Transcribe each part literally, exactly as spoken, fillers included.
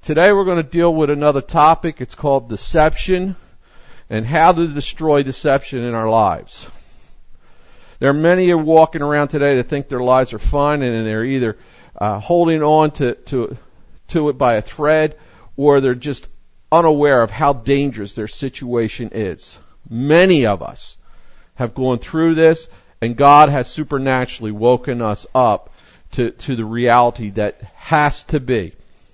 Today we're going to deal with another topic. It's called deception and how to destroy deception in our lives. There are many who are walking around today that think their lives are fine, and they're either uh, holding on to, to, to it by a thread, or they're just unaware of how dangerous their situation is. Many of us have gone through this, and God has supernaturally woken us up to, to the reality that has to be.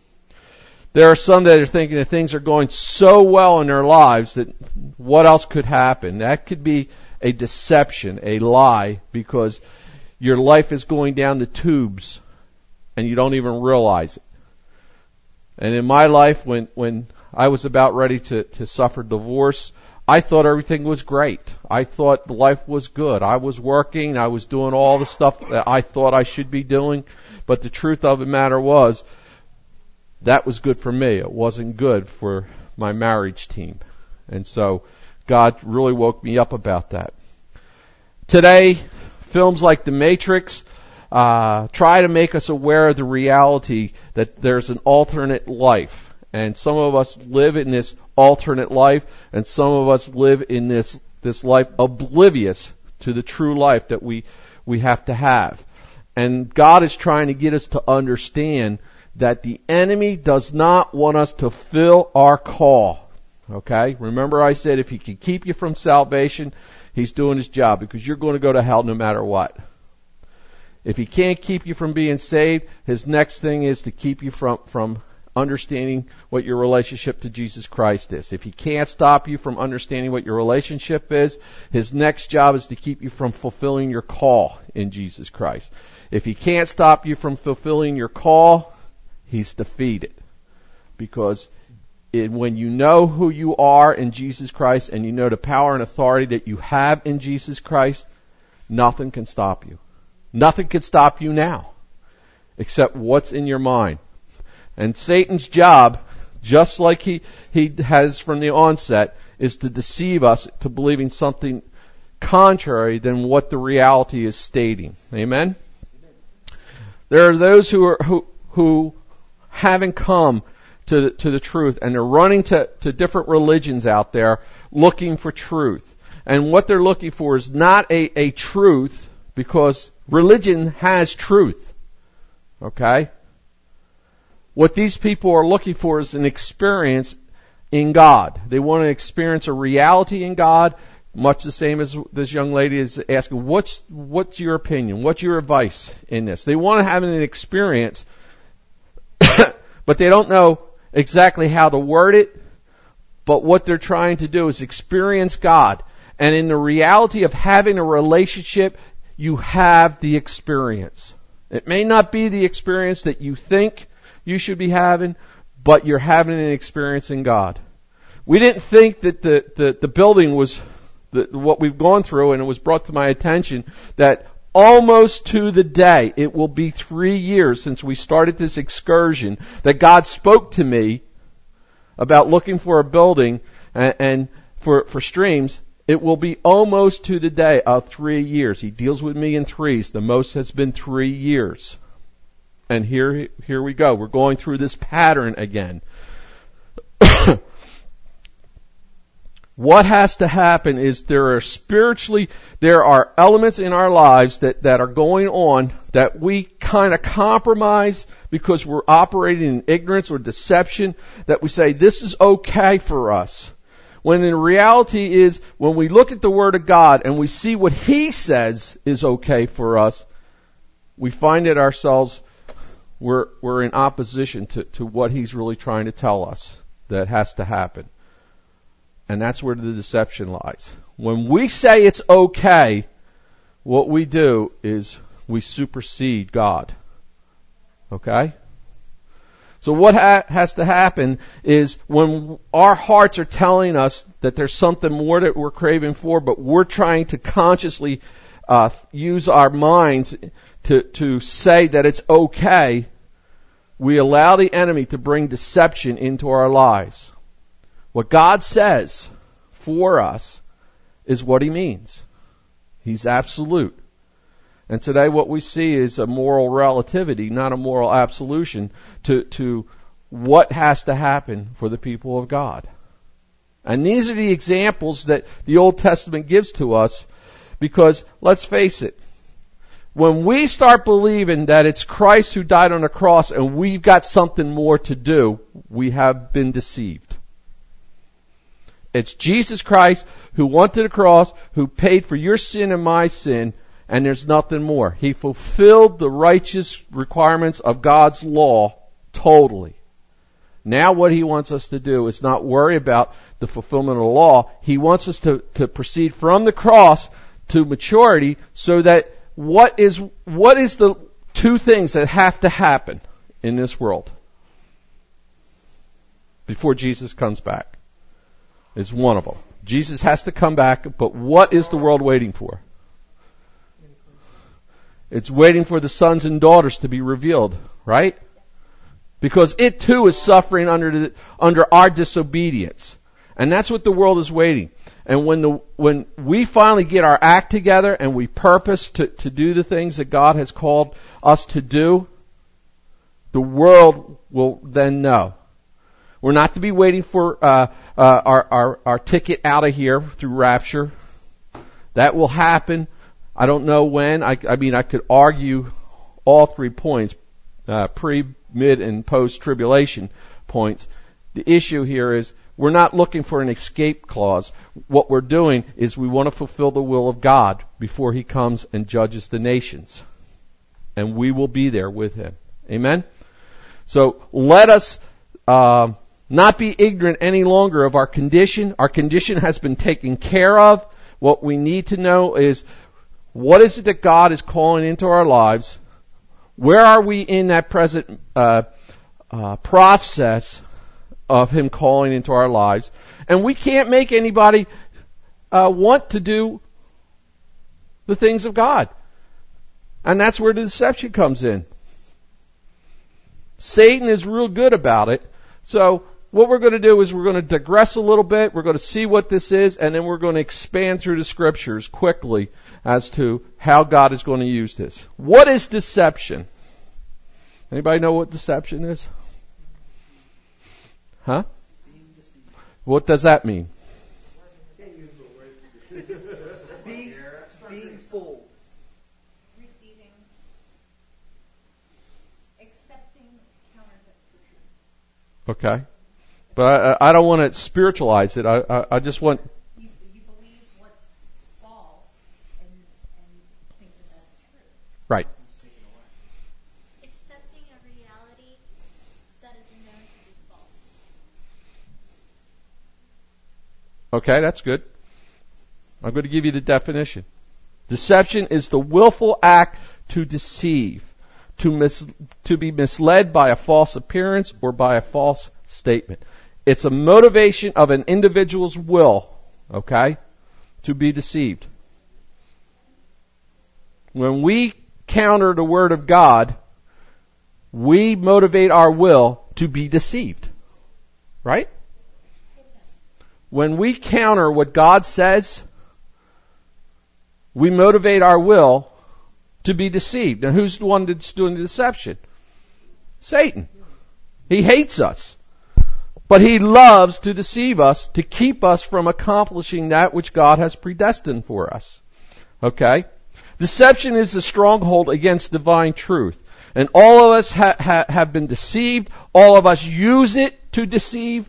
There are some that are thinking that things are going so well in their lives that what else could happen? That could be a deception, a lie, because your life is going down the tubes and you don't even realize it. And in my life, when, when I was about ready to, to suffer divorce, I thought everything was great. I thought life was good. I was working. I was doing all the stuff that I thought I should be doing. But the truth of the matter was, that was good for me. It wasn't good for my marriage team. And so God really woke me up about that. Today, films like The Matrix uh, try to make us aware of the reality that there's an alternate life. And some of us live in this alternate life, and some of us live in this, this life oblivious to the true life that we, we have to have. And God is trying to get us to understand that the enemy does not want us to fill our call. Okay? Remember I said if he can keep you from salvation, he's doing his job, because you're going to go to hell no matter what. If he can't keep you from being saved, his next thing is to keep you from, from understanding what your relationship to Jesus Christ is. If he can't stop you from understanding what your relationship is, his next job is to keep you from fulfilling your call in Jesus Christ. If he can't stop you from fulfilling your call, he's defeated. Because it, when you know who you are in Jesus Christ and you know the power and authority that you have in Jesus Christ, nothing can stop you. Nothing can stop you now except what's in your mind. And Satan's job, just like he, he has from the onset, is to deceive us to believing something contrary than what the reality is stating. Amen? There are those who are, who, who haven't come to the, to the truth, and they're running to, to different religions out there looking for truth. And what they're looking for is not a, a truth, because religion has truth. Okay? What these people are looking for is an experience in God. They want to experience a reality in God, much the same as this young lady is asking, what's, what's your opinion? What's your advice in this? They want to have an experience, but they don't know exactly how to word it. But what they're trying to do is experience God. And in the reality of having a relationship, you have the experience. It may not be the experience that you think you should be having, but you're having an experience in God. We didn't think that the, the, the building was the, what we've gone through, and it was brought to my attention that almost to the day, it will be three years since we started this excursion, that God spoke to me about looking for a building and, and for, for streams. It will be almost to the day of three years. He deals with me in threes. The most has been three years. And here, here we go. We're going through this pattern again. What has to happen is there are spiritually, there are elements in our lives that, that are going on that we kind of compromise because we're operating in ignorance or deception, that we say this is okay for us. When in reality is, when we look at the Word of God and we see what He says is okay for us, we find it ourselves, we're, we're in opposition to, to what He's really trying to tell us that has to happen. And that's where the deception lies. When we say it's okay, what we do is we supersede God. Okay? So what ha- has to happen is when our hearts are telling us that there's something more that we're craving for, but we're trying to consciously uh, use our minds to, to say that it's okay, we allow the enemy to bring deception into our lives. What God says for us is what He means. He's absolute. And today what we see is a moral relativity, not a moral absolution, to, to what has to happen for the people of God. And these are the examples that the Old Testament gives to us, because let's face it, when we start believing that it's Christ who died on the cross and we've got something more to do, we have been deceived. It's Jesus Christ who went to the cross, who paid for your sin and my sin, and there's nothing more. He fulfilled the righteous requirements of God's law totally. Now what He wants us to do is not worry about the fulfillment of the law. He wants us to, to proceed from the cross to maturity, so that what is, what is the two things that have to happen in this world before Jesus comes back? Is one of them. Jesus has to come back, but what is the world waiting for? It's waiting for the sons and daughters to be revealed, right? Because it too is suffering under the, under our disobedience. And that's what the world is waiting. And when the, when we finally get our act together and we purpose to, to do the things that God has called us to do, the world will then know. We're not to be waiting for uh, uh, our, our, our ticket out of here through rapture. That will happen. I don't know when. I, I mean, I could argue all three points, uh, pre, mid, and post-tribulation points. The issue here is we're not looking for an escape clause. What we're doing is we want to fulfill the will of God before He comes and judges the nations. And we will be there with Him. Amen? So let us uh, not be ignorant any longer of our condition. Our condition has been taken care of. What we need to know is, what is it that God is calling into our lives? Where are we in that present uh, uh, process of Him calling into our lives? And we can't make anybody uh, want to do the things of God. And that's where the deception comes in. Satan is real good about it. So what we're going to do is we're going to digress a little bit. We're going to see what this is, and then we're going to expand through the Scriptures quickly as to how God is going to use this. What is deception? Anybody know what deception is? Huh? What does that mean? Being, being full. Receiving. Accepting counterfeit for truth. Okay. But I, I don't want to spiritualize it. I, I, I just want... You, you believe what's false and, and think that that's true. Right. Accepting a reality that is known to be false. Okay, that's good. I'm going to give you the definition. Deception is the willful act to deceive, to mis- to be misled by a false appearance or by a false statement. It's a motivation of an individual's will, okay, to be deceived. When we counter the Word of God, we motivate our will to be deceived. Right? When we counter what God says, we motivate our will to be deceived. Now, who's the one that's doing the deception? Satan. He hates us. But he loves to deceive us, to keep us from accomplishing that which God has predestined for us. Okay? Deception is a stronghold against divine truth. And all of us ha- ha- have been deceived. All of us use it to deceive.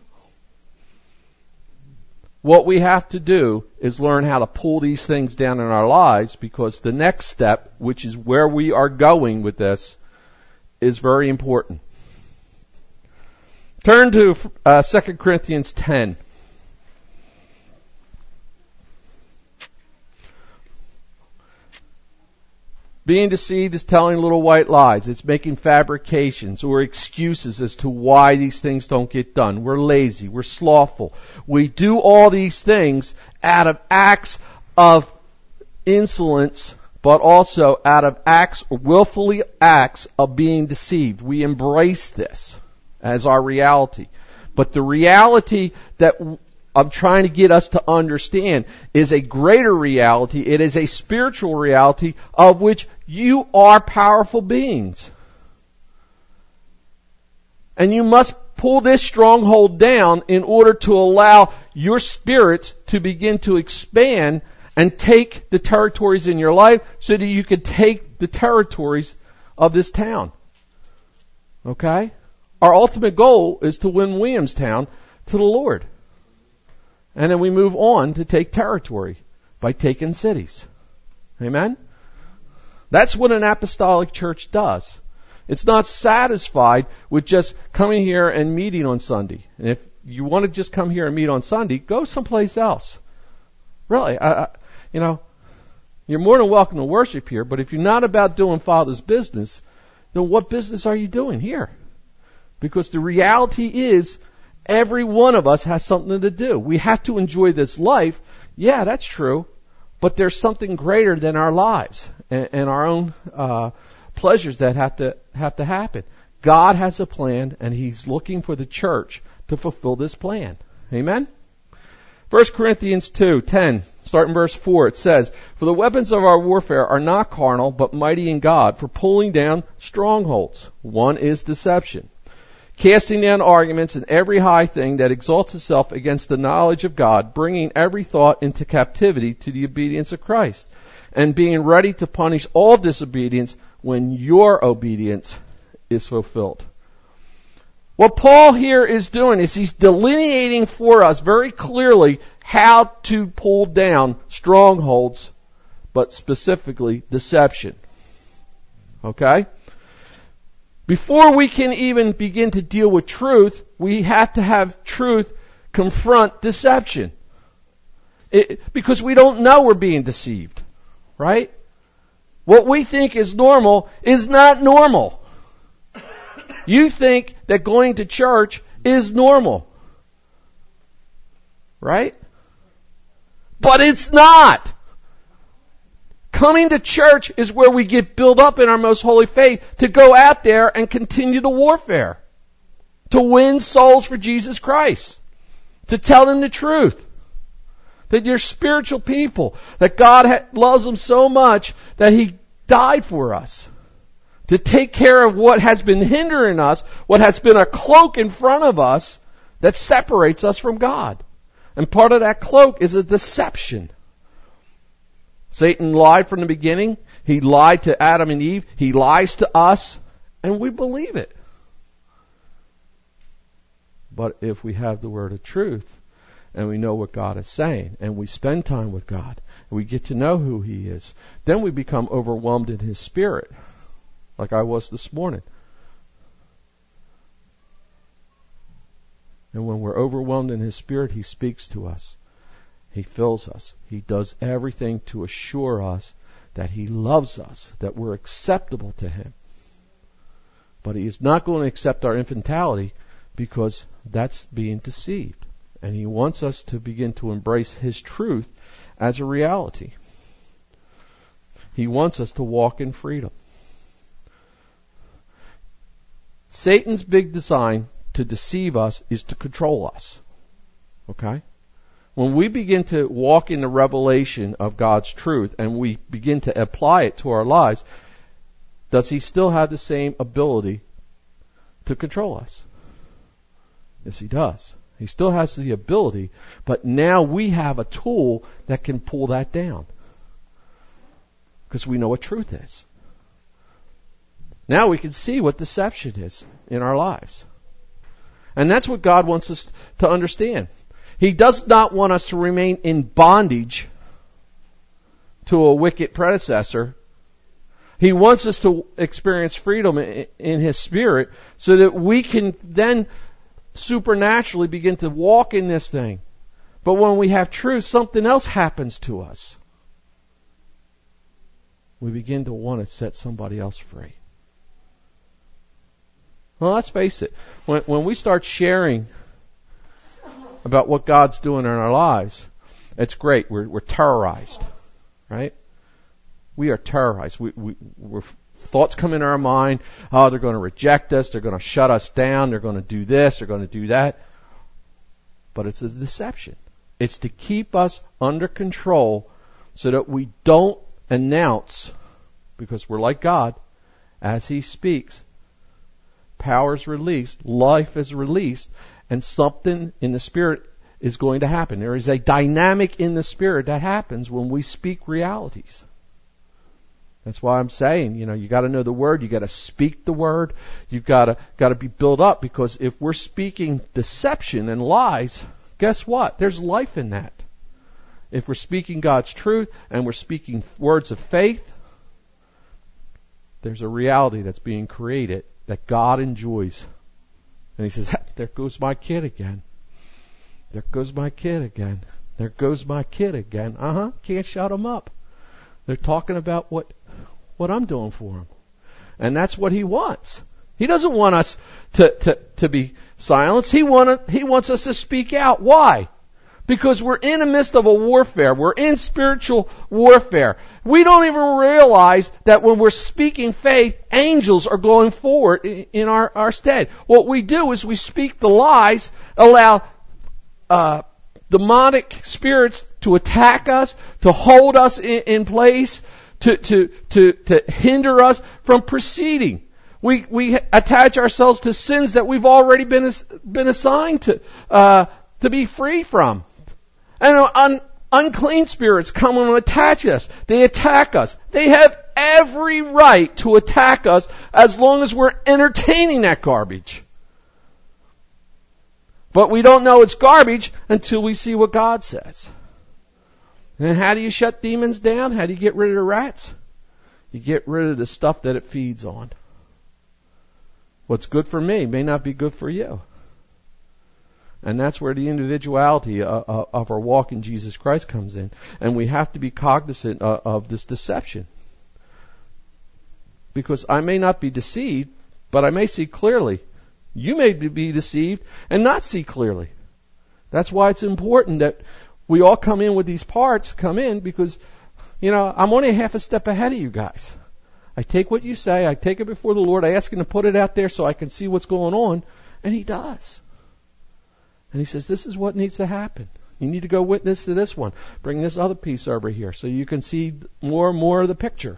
What we have to do is learn how to pull these things down in our lives, because the next step, which is where we are going with this, is very important. Turn to uh, Second Corinthians ten. Being deceived is telling little white lies. It's making fabrications or excuses as to why these things don't get done. We're lazy. We're slothful. We do all these things out of acts of insolence, but also out of acts, willfully acts of being deceived. We embrace this as our reality. But the reality that I'm trying to get us to understand is a greater reality. It is a spiritual reality of which you are powerful beings. And you must pull this stronghold down in order to allow your spirit to begin to expand and take the territories in your life so that you could take the territories of this town. Okay? Our ultimate goal is to win Williamstown to the Lord. And then we move on to take territory by taking cities. Amen? That's what an apostolic church does. It's not satisfied with just coming here and meeting on Sunday. And if you want to just come here and meet on Sunday, go someplace else. Really, I, I, you know, you're more than welcome to worship here, but if you're not about doing Father's business, then what business are you doing here? Because the reality is, every one of us has something to do. We have to enjoy this life. Yeah, that's true. But there's something greater than our lives and, and our own uh, pleasures that have to have to happen. God has a plan, and He's looking for the church to fulfill this plan. Amen? First Corinthians two ten, starting verse four, it says, "For the weapons of our warfare are not carnal, but mighty in God, for pulling down strongholds." One is deception. "Casting down arguments and every high thing that exalts itself against the knowledge of God, bringing every thought into captivity to the obedience of Christ, and being ready to punish all disobedience when your obedience is fulfilled." What Paul here is doing is he's delineating for us very clearly how to pull down strongholds, but specifically deception. Okay? Before we can even begin to deal with truth, we have to have truth confront deception. It, because we don't know we're being deceived. Right? What we think is normal is not normal. You think that going to church is normal. Right? But it's not. Coming to church is where we get built up in our most holy faith to go out there and continue the warfare. To win souls for Jesus Christ. To tell them the truth. That you're spiritual people. That God ha- loves them so much that He died for us. To take care of what has been hindering us, what has been a cloak in front of us that separates us from God. And part of that cloak is a deception. Satan lied from the beginning. He lied to Adam and Eve. He lies to us, and we believe it. But if we have the word of truth, and we know what God is saying, and we spend time with God, and we get to know who He is, then we become overwhelmed in His Spirit, like I was this morning. And when we're overwhelmed in His Spirit, He speaks to us. He fills us. He does everything to assure us that He loves us, that we're acceptable to Him. But He is not going to accept our infantility, because that's being deceived. And He wants us to begin to embrace His truth as a reality. He wants us to walk in freedom. Satan's big design to deceive us is to control us. Okay? When we begin to walk in the revelation of God's truth and we begin to apply it to our lives, does he still have the same ability to control us? Yes, he does. He still has the ability, but now we have a tool that can pull that down. Because we know what truth is. Now we can see what deception is in our lives. And that's what God wants us to understand. He does not want us to remain in bondage to a wicked predecessor. He wants us to experience freedom in His Spirit so that we can then supernaturally begin to walk in this thing. But when we have truth, something else happens to us. We begin to want to set somebody else free. Well, let's face it. When, when we start sharing about what God's doing in our lives, it's great. We're, we're terrorized, right? We are terrorized. We, we, we're, thoughts come into our mind. Oh, they're going to reject us. They're going to shut us down. They're going to do this. They're going to do that. But it's a deception. It's to keep us under control so that we don't announce, because we're like God, as He speaks, power is released, life is released, and something in the Spirit is going to happen. There is a dynamic in the Spirit that happens when we speak realities. That's why I'm saying, you know, you got to know the Word, you got to speak the Word, you've got to got to be built up, because if we're speaking deception and lies, guess what? There's life in that. If we're speaking God's truth and we're speaking words of faith, there's a reality that's being created that God enjoys. And He says, there goes my kid again. There goes my kid again. There goes my kid again. Uh-huh. Can't shut them up. They're talking about what what I'm doing for them. And that's what He wants. He doesn't want us to, to, to be silenced. He, want, he wants us to speak out. Why? Because we're in the midst of a warfare. We're in spiritual warfare. We don't even realize that when we're speaking faith, angels are going forward in our, our stead. What we do is we speak the lies, allow uh, demonic spirits to attack us, to hold us in, in place, to, to, to, to hinder us from proceeding. We, we attach ourselves to sins that we've already been, been assigned to, uh, to be free from. And un, unclean spirits come and attach us. They attack us. They have every right to attack us as long as we're entertaining that garbage. But we don't know it's garbage until we see what God says. And how do you shut demons down? How do you get rid of the rats? You get rid of the stuff that it feeds on. What's good for me may not be good for you. And that's where the individuality of our walk in Jesus Christ comes in. And we have to be cognizant of this deception. Because I may not be deceived, but I may see clearly. You may be deceived and not see clearly. That's why it's important that we all come in with these parts, come in, because, you know, I'm only a half a step ahead of you guys. I take what you say, I take it before the Lord, I ask Him to put it out there so I can see what's going on, and He does. And He says, this is what needs to happen. You need to go witness to this one. Bring this other piece over here so you can see more and more of the picture.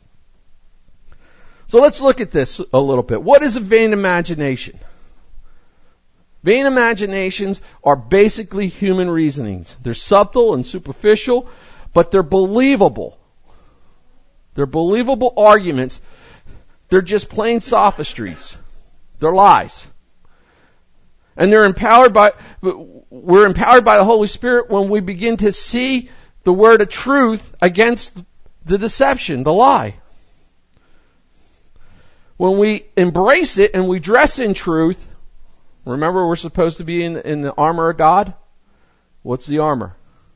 So let's look at this a little bit. What is a vain imagination? Vain imaginations are basically human reasonings. They're subtle and superficial, but they're believable. They're believable arguments. They're just plain sophistries. They're lies. And they're empowered by, we're empowered by the Holy Spirit when we begin to see the word of truth against the deception, the lie. When we embrace it and we dress in truth, remember we're supposed to be in, in the armor of God? What's the armor?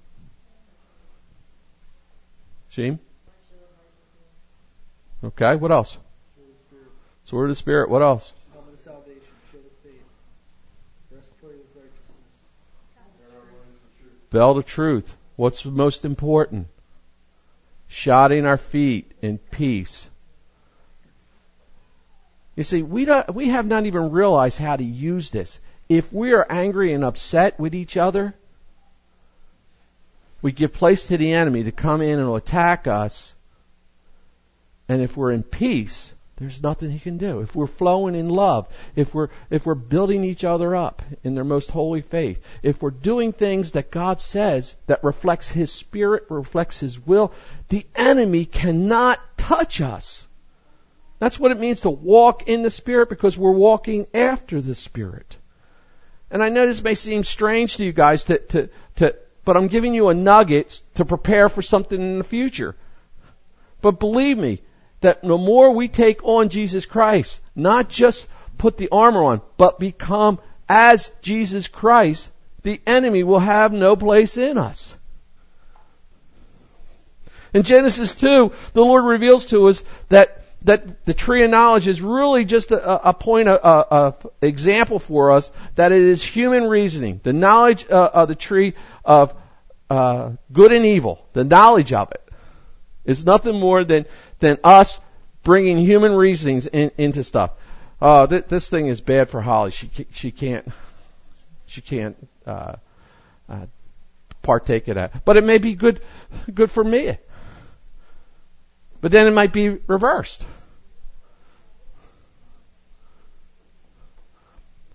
Sheem? Okay, what else? Sword of the Spirit. What else? Helmet of salvation, shield of faith, breastplate of righteousness, belt of truth. What's most important? Shodding our feet in peace. You see, we don't, we have not even realized how to use this. If we are angry and upset with each other, we give place to the enemy to come in and attack us. And if we're in peace, there's nothing he can do. If we're flowing in love, if we're if we're building each other up in their most holy faith, if we're doing things that God says that reflects His Spirit, reflects His will, the enemy cannot touch us. That's what it means to walk in the Spirit, because we're walking after the Spirit. And I know this may seem strange to you guys, to, to, to, but I'm giving you a nugget to prepare for something in the future. But believe me, that the more we take on Jesus Christ, not just put the armor on, but become as Jesus Christ, the enemy will have no place in us. In Genesis two, the Lord reveals to us that that the tree of knowledge is really just a, a point, a, a, a example for us that it is human reasoning. The knowledge uh, of the tree of uh, good and evil, the knowledge of it, is nothing more than than us bringing human reasonings in, into stuff. Uh, th- this thing is bad for Holly. She she can't she can't uh, uh, partake of that. But it may be good good for me. But then it might be reversed.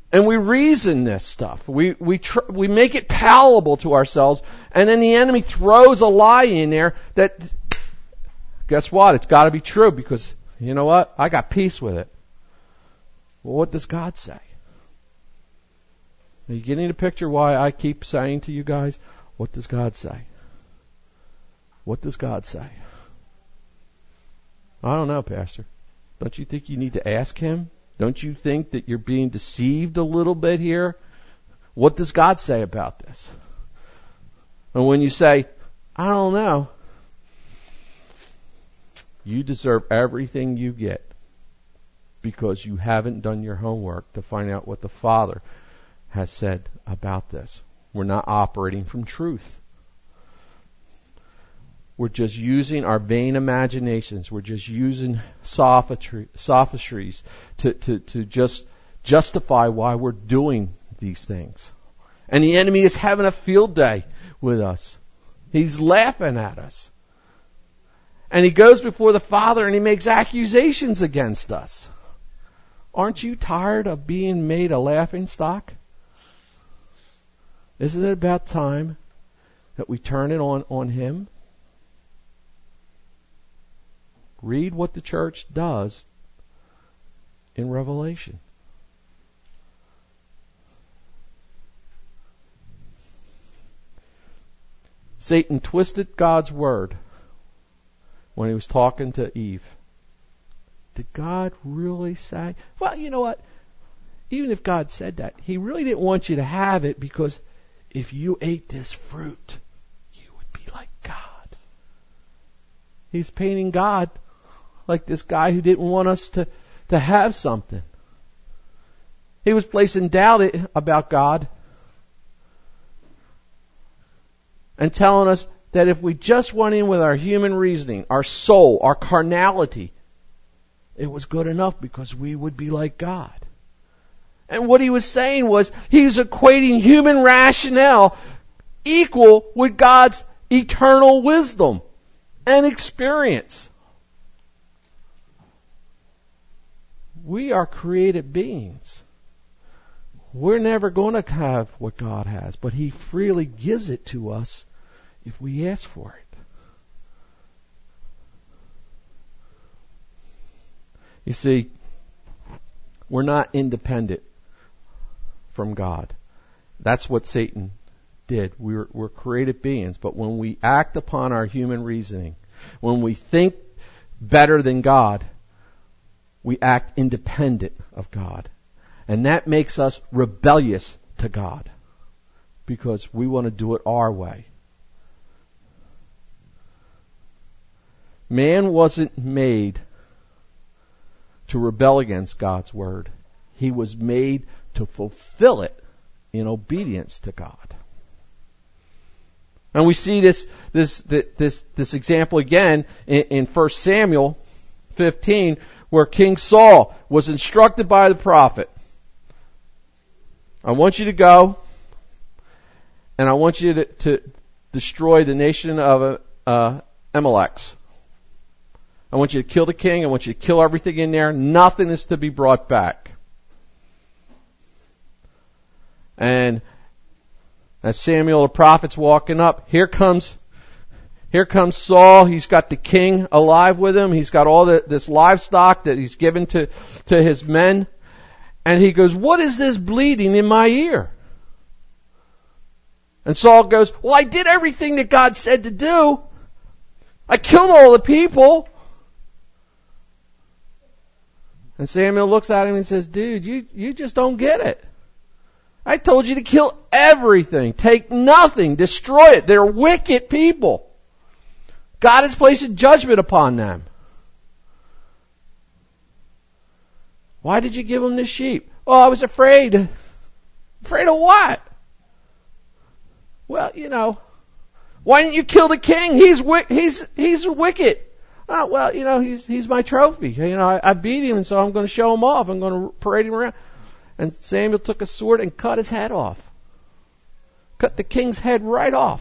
And we reason this stuff. We we tr- we make it palatable to ourselves, and then the enemy throws a lie in there that, guess what? It's got to be true because, you know what? I got peace with it. Well, what does God say? Are you getting the picture why I keep saying to you guys, what does God say? What does God say? I don't know, Pastor. Don't you think you need to ask Him? Don't you think that you're being deceived a little bit here? What does God say about this? And when you say, I don't know, you deserve everything you get because you haven't done your homework to find out what the Father has said about this. We're not operating from truth. We're just using our vain imaginations. We're just using sophistry, sophistries to, to, to just justify why we're doing these things. And the enemy is having a field day with us. He's laughing at us. And he goes before the Father and he makes accusations against us. Aren't you tired of being made a laughingstock? Isn't it about time that we turn it on, on Him? Read what the church does in Revelation. Satan twisted God's word when he was talking to Eve. Did God really say? Well, you know what? Even if God said that, He really didn't want you to have it because if you ate this fruit, you would be like God. He's painting God like this guy who didn't want us to, to have something. He was placing doubt about God and telling us that if we just went in with our human reasoning, our soul, our carnality, it was good enough because we would be like God. And what he was saying was he was equating human rationale equal with God's eternal wisdom and experience. We are created beings. We're never going to have what God has, but He freely gives it to us if we ask for it. You see, we're not independent from God. That's what Satan did. We're, we're created beings, but when we act upon our human reasoning, when we think better than God, we act independent of God. And that makes us rebellious to God because we want to do it our way. Man wasn't made to rebel against God's word. He was made to fulfill it in obedience to God. And we see this this this this example again in, in First Samuel fifteen, where King Saul was instructed by the prophet, I want you to go, and I want you to, to destroy the nation of uh, Amalek. I want you to kill the king. I want you to kill everything in there. Nothing is to be brought back. And as Samuel the prophet's walking up, here comes Here comes Saul. He's got the king alive with him. He's got all the, this livestock that he's given to, to his men. And he goes, what is this bleeding in my ear? And Saul goes, well, I did everything that God said to do. I killed all the people. And Samuel looks at him and says, dude, you, you just don't get it. I told you to kill everything. Take nothing. Destroy it. They're wicked people. God has placed a judgment upon them. Why did you give them the sheep? Oh, I was afraid. Afraid of what? Well, you know, why didn't you kill the king? He's he's he's wicked. Oh, well, you know, he's he's my trophy. You know, I, I beat him, and so I'm going to show him off. I'm going to parade him around. And Samuel took a sword and cut his head off. Cut the king's head right off.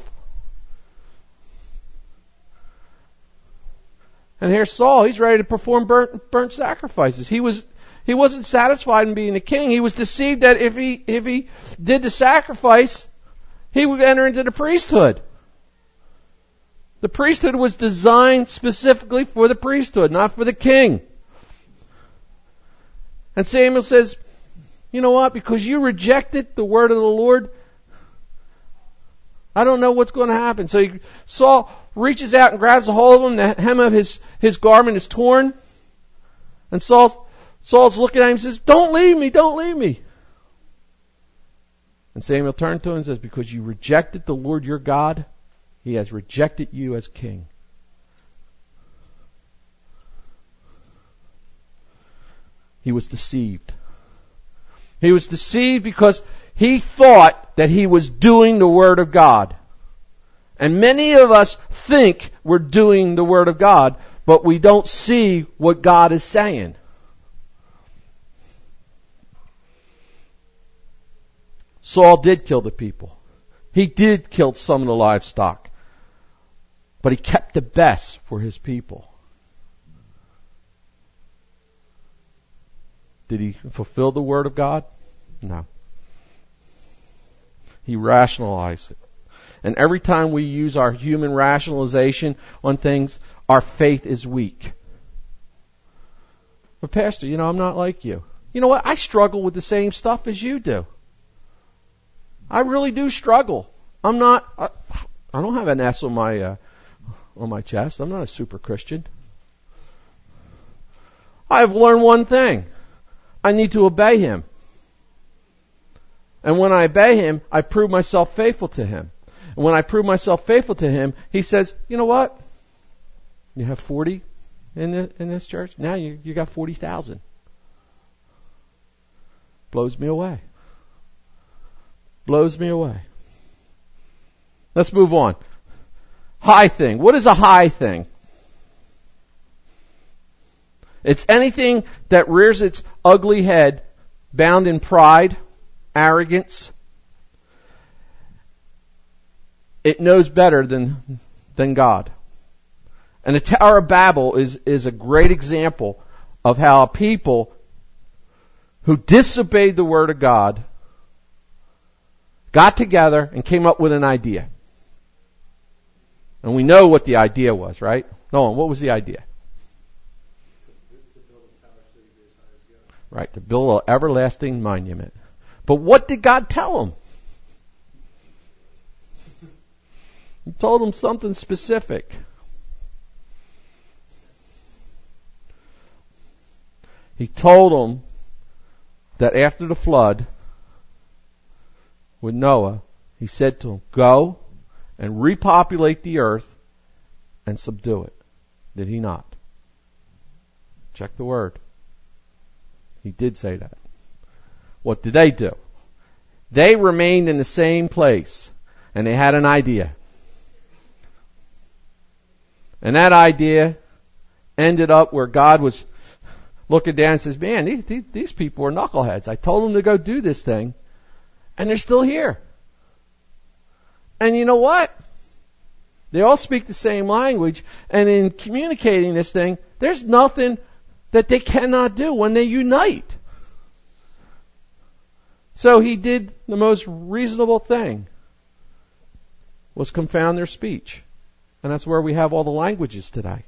And here's Saul. He's ready to perform burnt, burnt sacrifices. He was He wasn't satisfied in being a king. He was deceived that if he, if he did the sacrifice, he would enter into the priesthood. The priesthood was designed specifically for the priesthood, not for the king. And Samuel says, you know what? Because you rejected the word of the Lord, I don't know what's going to happen. So he, Saul reaches out and grabs a hold of him. The hem of his, his garment is torn. And Saul, Saul's looking at him and says, don't leave me, don't leave me. And Samuel turned to him and says, because you rejected the Lord your God, He has rejected you as king. He was deceived. He was deceived because he thought that he was doing the Word of God. And many of us think we're doing the Word of God, but we don't see what God is saying. Saul did kill the people. He did kill some of the livestock. But he kept the best for his people. Did he fulfill the Word of God? No. He rationalized it. And every time we use our human rationalization on things, our faith is weak. But Pastor, you know, I'm not like you. You know what? I struggle with the same stuff as you do. I really do struggle. I'm not, I, I don't have an S on my, uh, on my chest. I'm not a super Christian. I've learned one thing. I need to obey Him. And when I obey Him, I prove myself faithful to Him. And when I prove myself faithful to Him, He says, you know what? You have forty in the, in this church? Now you, you got forty thousand. Blows me away. Blows me away. Let's move on. High thing. What is a high thing? It's anything that rears its ugly head, bound in pride, arrogance. It knows better than, than God. And the Tower of Babel is, is a great example of how a people who disobeyed the Word of God got together and came up with an idea. And we know what the idea was, right? Nolan, what was the idea? To build a tower so you be as high as God. Right, to build an everlasting monument. But what did God tell him? He told him something specific. He told him that after the flood with Noah, he said to him, go and repopulate the earth and subdue it. Did he not? Check the word. He did say that. What did they do? They remained in the same place and they had an idea. And that idea ended up where God was looking down and says, man, these, these, these people are knuckleheads. I told them to go do this thing and they're still here. And you know what? They all speak the same language, and in communicating this thing, there's nothing that they cannot do when they unite. So he did the most reasonable thing, was confound their speech. And that's where we have all the languages today.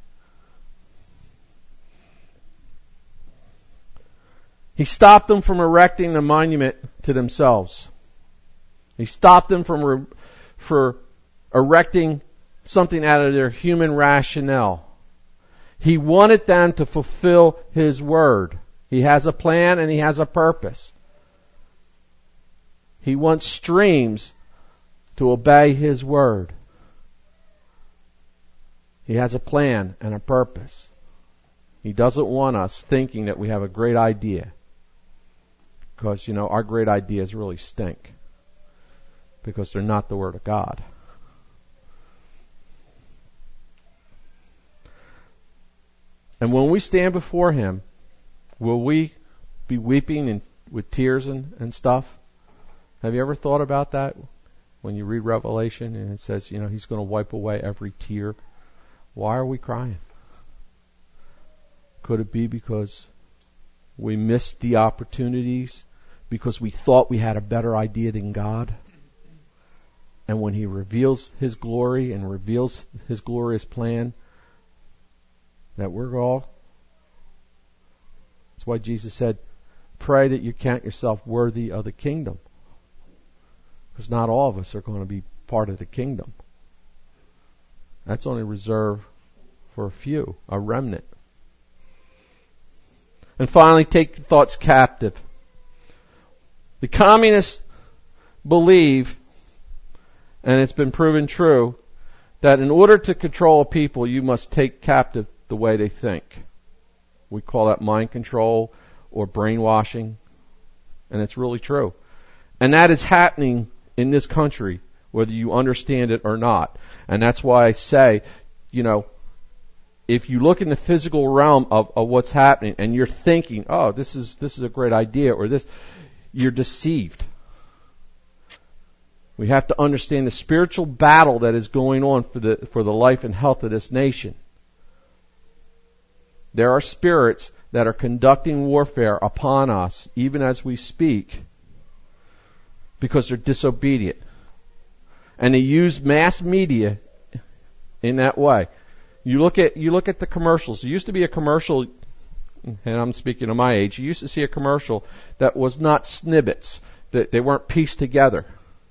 He stopped them from erecting a monument to themselves. He stopped them from re- for erecting something out of their human rationale. He wanted them to fulfill His word. He has a plan and He has a purpose. He wants streams to obey His word. He has a plan and a purpose. He doesn't want us thinking that we have a great idea. Because, you know, our great ideas really stink. Because they're not the Word of God. And when we stand before Him, will we be weeping and with tears and, and stuff? Have you ever thought about that? When you read Revelation and it says, you know, He's going to wipe away every tear. Why are we crying? Could it be because We missed the opportunities because we thought we had a better idea than God. And when He reveals His glory and reveals His glorious plan, that we're all... That's why Jesus said, pray that you count yourself worthy of the kingdom. Because not all of us are going to be part of the kingdom. That's only reserved for a few, a remnant. And finally, take thoughts captive. The communists believe, and it's been proven true, that in order to control a people, you must take captive the way they think. We call that mind control or brainwashing, and it's really true. And that is happening in this country, whether you understand it or not. And that's why I say, you know, if you look in the physical realm of, of what's happening and you're thinking, oh, this is this is a great idea, or this, you're deceived. We have to understand the spiritual battle that is going on for the for the life and health of this nation. There are spirits that are conducting warfare upon us, even as we speak, because they're disobedient. And they use mass media in that way. You look at you look at the commercials. There used to be a commercial, and I'm speaking of my age, you used to see a commercial that was not snippets, that they weren't pieced together.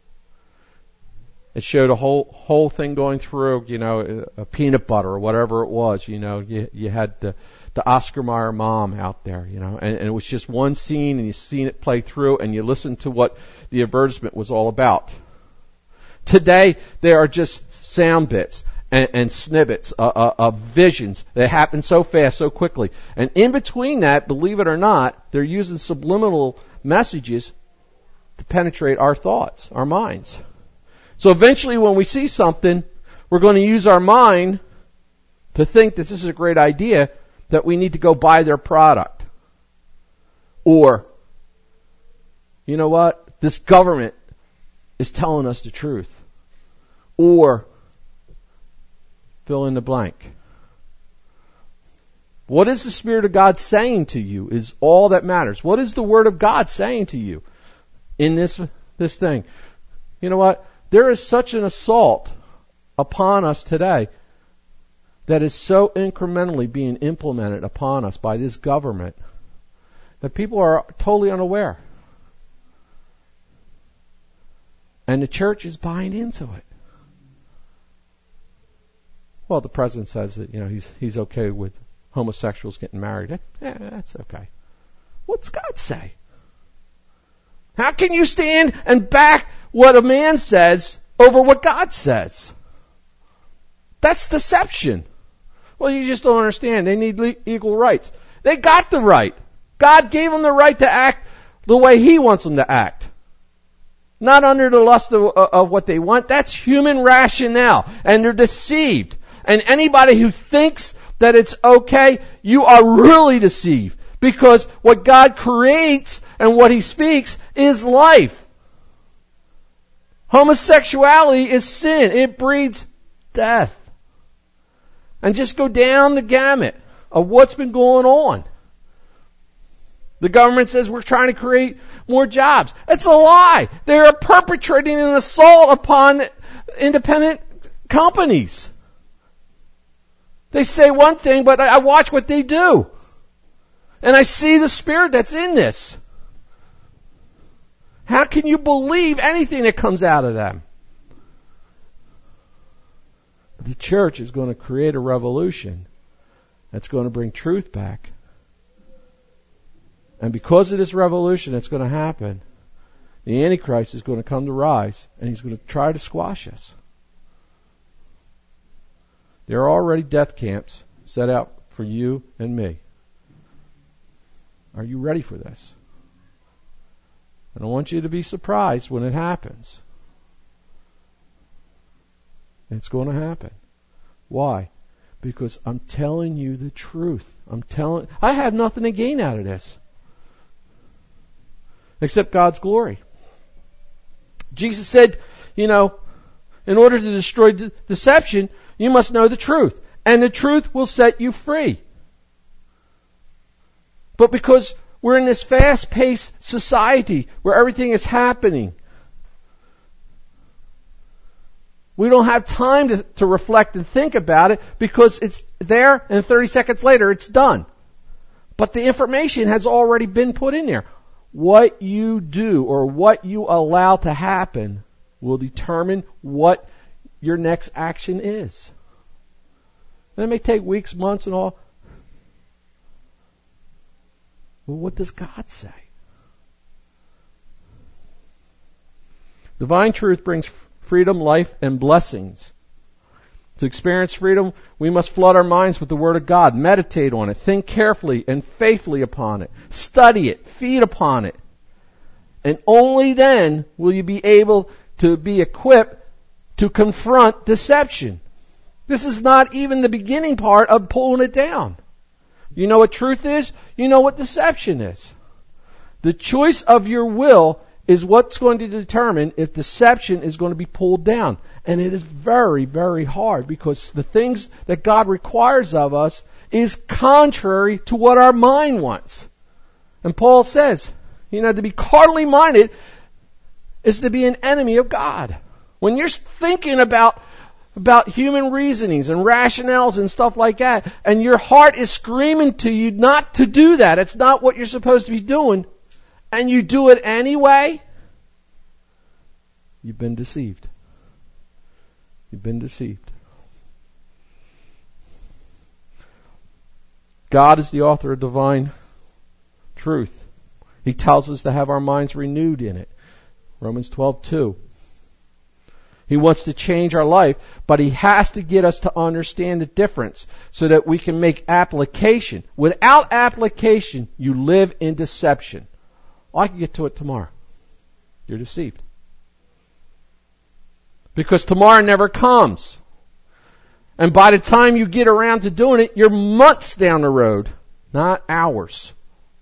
It showed a whole whole thing going through, you know, a peanut butter or whatever it was. You know, you you had the the Oscar Mayer mom out there, you know, and, and it was just one scene, and you seen it play through, and you listened to what the advertisement was all about. Today, there are just sound bits and, and snippets uh, uh, of visions that happen so fast, so quickly, and in between that, believe it or not, they're using subliminal messages to penetrate our thoughts, our minds. So eventually when we see something, we're going to use our mind to think that this is a great idea, that we need to go buy their product. Or, you know what? This government is telling us the truth. Or, fill in the blank. What is the Spirit of God saying to you is all that matters. What is the Word of God saying to you in this this thing? You know what? There is such an assault upon us today that is so incrementally being implemented upon us by this government that people are totally unaware. And the church is buying into it. Well, the president says that, you know, he's he's okay with homosexuals getting married. That, yeah, that's okay. What's God say? How can you stand and back what a man says over what God says? That's deception. Well, you just don't understand. They need le- equal rights. They got the right. God gave them the right to act the way He wants them to act. Not under the lust of, of what they want. That's human rationale. And they're deceived. And anybody who thinks that it's okay, you are really deceived. Because what God creates and what He speaks is life. Homosexuality is sin. It breeds death. And just go down the gamut of what's been going on. The government says we're trying to create more jobs. It's a lie. They are perpetrating an assault upon independent companies. They say one thing, but I watch what they do. And I see the spirit that's in this. How can you believe anything that comes out of them? The church is going to create a revolution that's going to bring truth back. And because of this revolution that's going to happen, the Antichrist is going to come to rise, and he's going to try to squash us. There are already death camps set out for you and me. Are you ready for this? I don't want you to be surprised when it happens. It's going to happen. Why? Because I'm telling you the truth. I'm telling. I have nothing to gain out of this, except God's glory. Jesus said, you know, in order to destroy de- deception, you must know the truth, and the truth will set you free. But because We're in this fast-paced society where everything is happening. We don't have time to, to reflect and think about it because it's there and thirty seconds later it's done. But the information has already been put in there. What you do or what you allow to happen will determine what your next action is. And it may take weeks, months, and all. Well, what does God say? Divine truth brings freedom, life, and blessings. To experience freedom, we must flood our minds with the Word of God, meditate on it, think carefully and faithfully upon it, study it, feed upon it. And only then will you be able to be equipped to confront deception. This is not even the beginning part of pulling it down. You know what truth is? You know what deception is. The choice of your will is what's going to determine if deception is going to be pulled down. And it is very, very hard because the things that God requires of us is contrary to what our mind wants. And Paul says, you know, to be carnally minded is to be an enemy of God. When you're thinking about about human reasonings and rationales and stuff like that, and your heart is screaming to you not to do that, it's not what you're supposed to be doing, and you do it anyway, you've been deceived. You've been deceived. God is the author of divine truth. He tells us to have our minds renewed in it. Romans twelve two. He wants to change our life, but He has to get us to understand the difference so that we can make application. Without application, you live in deception. Oh, I can get to it tomorrow. You're deceived. Because tomorrow never comes. And by the time you get around to doing it, you're months down the road, not hours.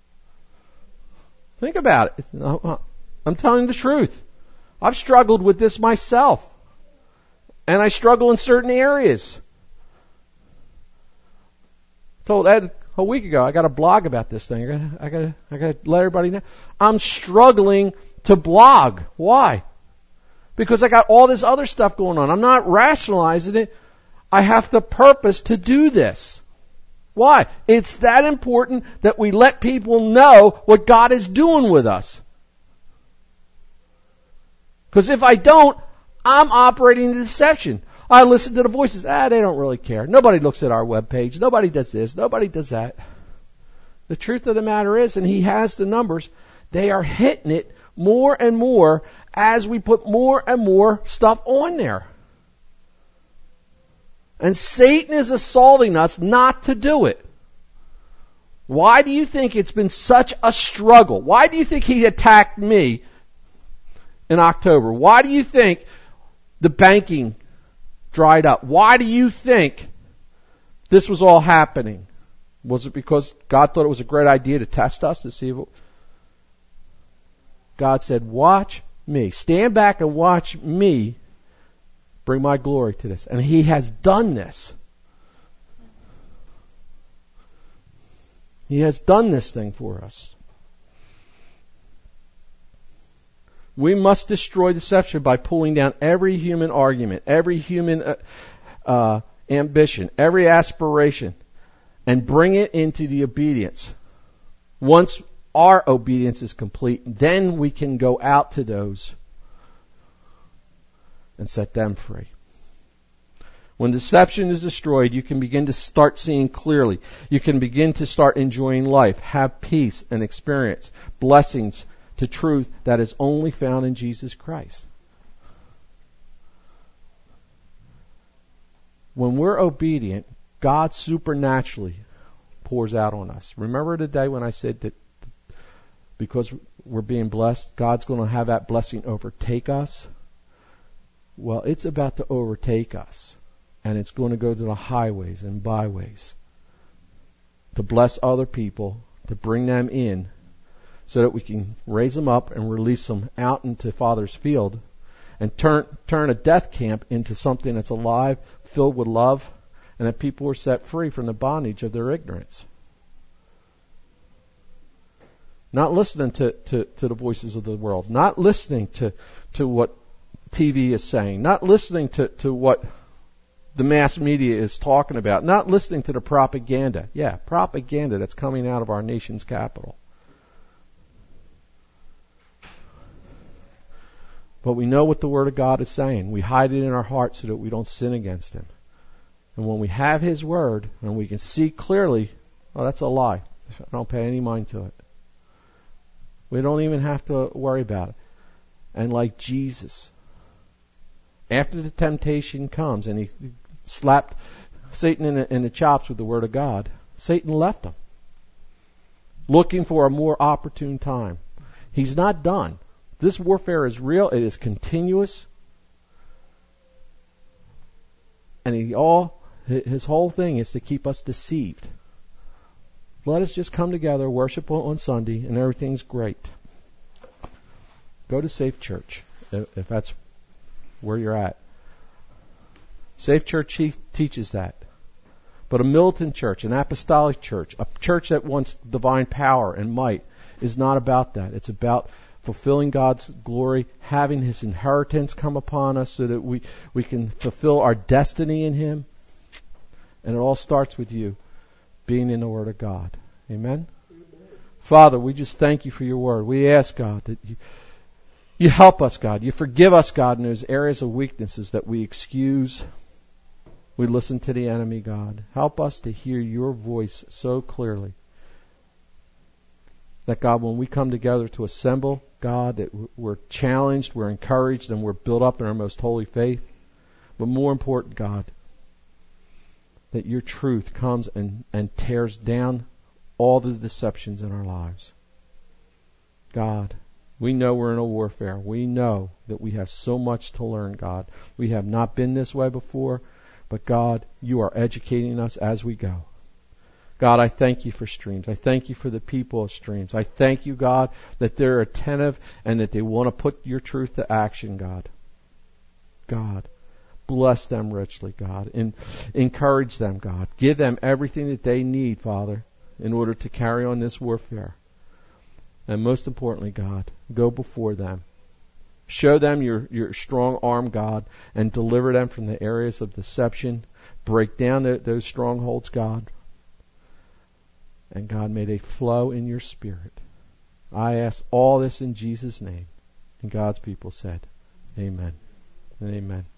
Think about it. I'm telling you the truth. I've struggled with this myself. And I struggle in certain areas. I told Ed a week ago, I got a blog about this thing. I got, I got, I got to let everybody know. I'm struggling to blog. Why? Because I got all this other stuff going on. I'm not rationalizing it. I have the purpose to do this. Why? It's that important that we let people know what God is doing with us. Because if I don't, I'm operating in deception. I listen to the voices. Ah, they don't really care. Nobody looks at our webpage. Nobody does this. Nobody does that. The truth of the matter is, and He has the numbers, they are hitting it more and more as we put more and more stuff on there. And Satan is assaulting us not to do it. Why do you think it's been such a struggle? Why do you think he attacked me in October? Why do you think the banking dried up? Why do you think this was all happening? Was it because God thought it was a great idea to test us to see if it... God said, watch me. Stand back and watch me bring my glory to this. And He has done this. He has done this thing for us. We must destroy deception by pulling down every human argument, every human uh, uh, ambition, every aspiration, and bring it into the obedience. Once our obedience is complete, then we can go out to those and set them free. When deception is destroyed, you can begin to start seeing clearly. You can begin to start enjoying life, have peace and experience blessings to truth that is only found in Jesus Christ. When we're obedient, God supernaturally pours out on us. Remember the day when I said that because we're being blessed, God's going to have that blessing overtake us? Well, it's about to overtake us. And it's going to go to the highways and byways to bless other people, to bring them in, so that we can raise them up and release them out into Father's field and turn turn a death camp into something that's alive, filled with love, and that people are set free from the bondage of their ignorance. Not listening to, to, to the voices of the world. Not listening to, to what T V is saying. Not listening to, to what the mass media is talking about. Not listening to the propaganda. Yeah, propaganda that's coming out of our nation's capital. But we know what the Word of God is saying. We hide it in our hearts so that we don't sin against Him. And when we have His Word and we can see clearly, oh, that's a lie. I don't pay any mind to it. We don't even have to worry about it. And like Jesus, after the temptation comes and he slapped Satan in the, in the chops with the Word of God, Satan left him, looking for a more opportune time. He's not done. This warfare is real. It is continuous. And he all his whole thing is to keep us deceived. Let us just come together, worship on Sunday, and everything's great. Go to Safe Church, if that's where you're at. Safe Church teaches that. But a militant church, an apostolic church, a church that wants divine power and might, is not about that. It's about fulfilling God's glory, having His inheritance come upon us so that we, we can fulfill our destiny in Him. And it all starts with you being in the Word of God. Amen? Amen. Father, we just thank you for your Word. We ask, God, that you, you help us, God. You forgive us, God, in those areas of weaknesses that we excuse. We listen to the enemy, God. Help us to hear your voice so clearly. That, God, when we come together to assemble, God, that we're challenged, we're encouraged, and we're built up in our most holy faith. But more important, God, that your truth comes and, and tears down all the deceptions in our lives. God, we know we're in a warfare. We know that we have so much to learn, God. We have not been this way before, but God, you are educating us as we go. God, I thank you for Streams. I thank you for the people of Streams. I thank you, God, that they're attentive and that they want to put your truth to action, God. God, bless them richly, God. And encourage them, God. Give them everything that they need, Father, in order to carry on this warfare. And most importantly, God, go before them. Show them your, your strong arm, God, and deliver them from the areas of deception. Break down the, those strongholds, God. And God, may they flow in your Spirit. I ask all this in Jesus' name. And God's people said, amen and amen.